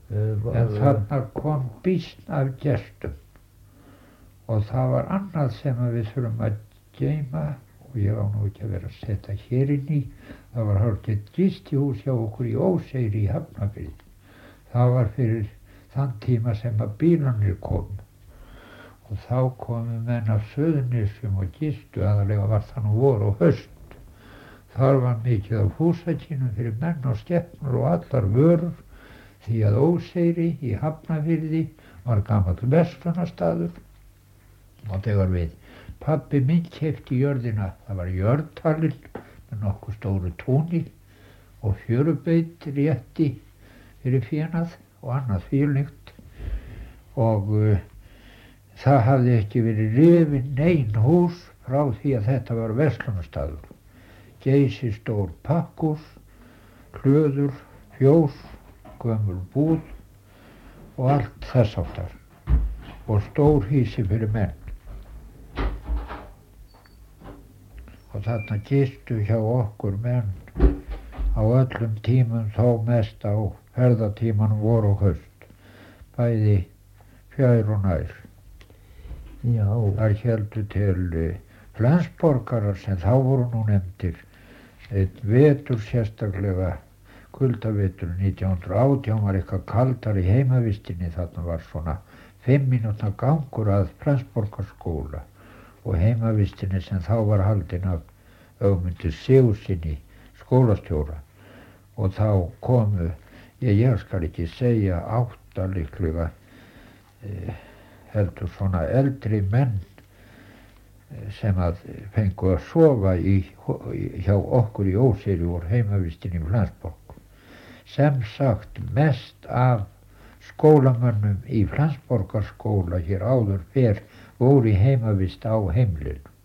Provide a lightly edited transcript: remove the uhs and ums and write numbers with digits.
En þarna kom býsn af gestum og það var annað sem við þurfum að geyma og ég á nú ekki að vera að setja hér inn í. Það var hálfgert gistihús hjá okkur í Óseyri í Hafnarfirði. Það var fyrir þann tíma sem að bílarnir komu og þá komu menn af Suðurnesjum og gistu, aðalega var það nú vor og haust. Þar var mikið af húsakynum fyrir menn og skepnur og allar vörur því að Óseyri í Hafnarfirði var gamall verslunarstaður og þegar við pabbi minn keypti jörðina, það var jörðtalinn með nokkuð stóru túni og fjörubeit rétti fyrir fénað og annað þvíumlíkt og það hafði ekki verið rifin nein hús frá því að þetta var verslunarstaður. Geysistór pakkhús, hlöður, fjós, gömul búð og allt þess háttar og stór hýsi fyrir menn. Og þarna gistu hjá okkur menn á öllum tímum, þó mest á ferðatímanum vor og haust, bæði fjær og nær. Já. Þar héldu til Flensborgarar sem þá voru nú nefndir einn vetur sérstaklega, kuldavetur 1918 var eitthvað kaldari í heimavistinni, þarna var svona 5 mínútna gangur að Flensborgarskóla og heimavistinni sem þá var haldin af Ögmundi Sigurðssyni skólastjóra og þá komu, ég skal ekki segja 8 líklega heldur svona eldri menn sem að fengu að sofa hjá okkur í Óseyri úr heimavistinni í Flensborg. Sem sagt mest af skólamönnum í Flensborgarskóla hér áður fyrr voru í heimavist á heimilinu.